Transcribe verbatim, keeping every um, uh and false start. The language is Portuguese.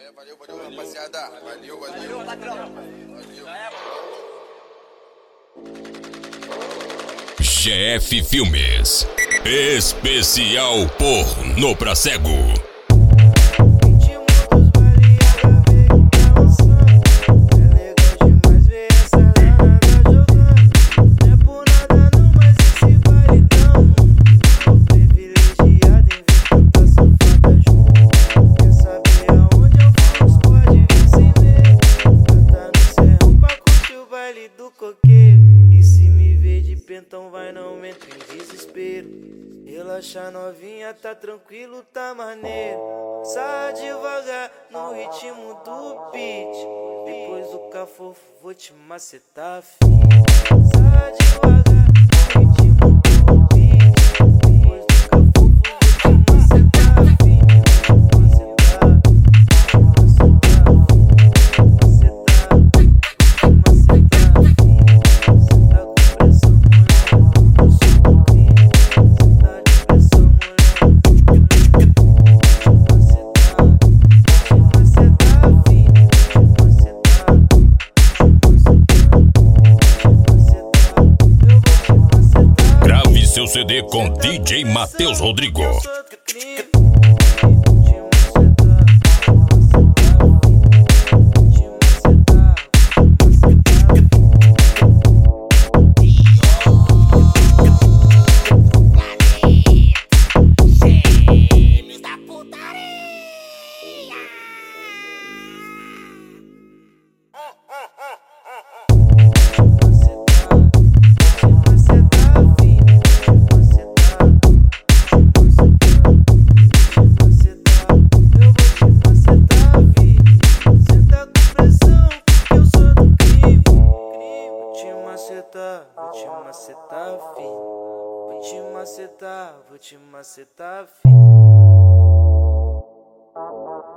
É, valeu, valeu, rapaziada. Valeu, valeu. Valeu, patrão. Valeu. G F Filmes. Especial Pornô pra Cego. Então vai, não entra em desespero. Relaxa, novinha, tá tranquilo, tá maneiro. Sai devagar no ritmo do beat. Depois do cafofo vou te macetar, filho. Sai devagar no ritmo do beat. Depois do cafofo vou te macetar, filho. Seu C D com D J Matheus Rodrigo. Vou te macetar, filho. Vou te macetar, vou te macetar, filho.